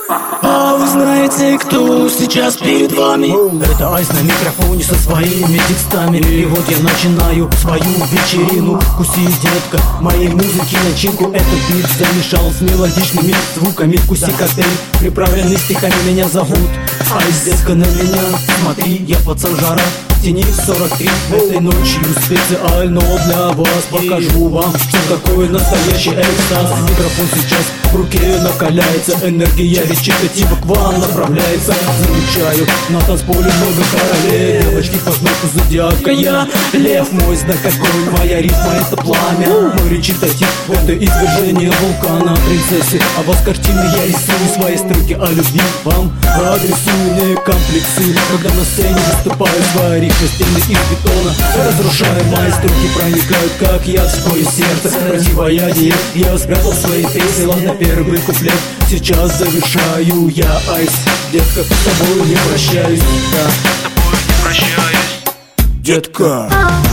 А вы знаете, кто сейчас перед вами? Это Айс на микрофоне со своими текстами. И вот я начинаю свою вечерину. Куси, детка, моей музыки начинку. Этот бит замешал с мелодичными звуками. Куси коктейль, приправленный стихами. Меня зовут Айс, детка, на меня смотри, я пацан жара. Тени 43 этой ночью специально для вас покажу вам, что такое настоящий экстаз. Микрофон сейчас в руке накаляется, энергия речитатива к вам направляется. Замечаю на танцполе много королей, девочки по знаку зодиака. Я лев, мой знак огонь, моя ритма это пламя. Мой речитатив это извержение вулкана принцессы. А вас картины я рисую, свои строки о любви вам адресую. Не комплексы, когда на сцене выступаю, свои рифмы из бетона. Разрушая мои строки, проникают как яд в твое сердце. Противоядие я спрятал в своей песне. Ладно, первый куплет сейчас завершаю. Я Айс, детка, с тобой не прощаюсь. Да, с тобой не прощаюсь, детка.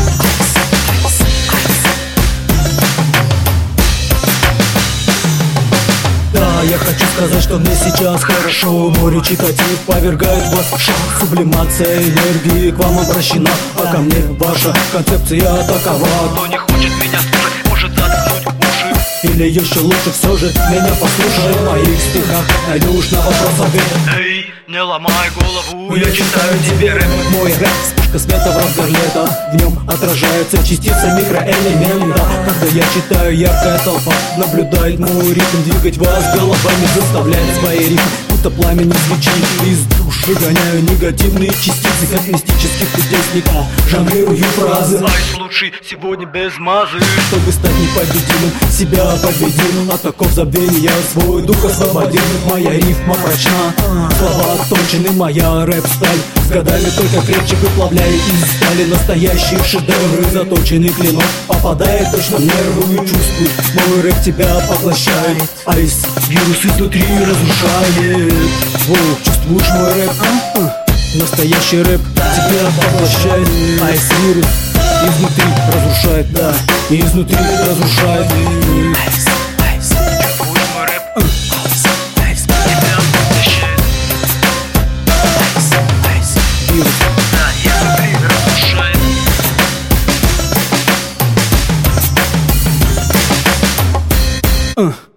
Я хочу сказать, что мне сейчас хорошо. Мой речитатив повергает вас в шок. Сублимация энергии к вам обращена, а ко мне ваша концепция такова. Кто не хочет меня слушать, может заткнуть уши. Или еще лучше все же меня послушай. В моих стихах найдешь на вопрос ответ. Эй, не ломай голову, я читаю тебе рэп. Мой рэп — вспышка света в разгар лета. В нем отражается частица микроэлемента. Когда я читаю, яркая толпа наблюдает мой ритм. Двигать вас головами заставляет свои ритмы, будто пламени свечи из душ. Выгоняю негативные частицы, как мистических кудесников. Жонглирую фразы. Айс лучший сегодня без мазы. Чтобы стать непобедимым, себя победил. От оков забвения свой дух освободил. Моя рифма прочна, слова отточены, моя рэп-сталь с годами только крепче выплавляет из стали. Настоящие шедевры, заточенный клинок попадает точно в нервы. Чувствуешь, мой рэп тебя поглощает. Айс, вирус изнутри разрушает. Воу, чувствуешь мой рэп? Настоящий рэп тебя поглощает. Айс, вирус изнутри разрушает, да, изнутри разрушает. Айс, Айс, чувствуешь мой рэп? Айс, тебя поглощает. Айс, Айс, Вирус, да, изнутри разрушает.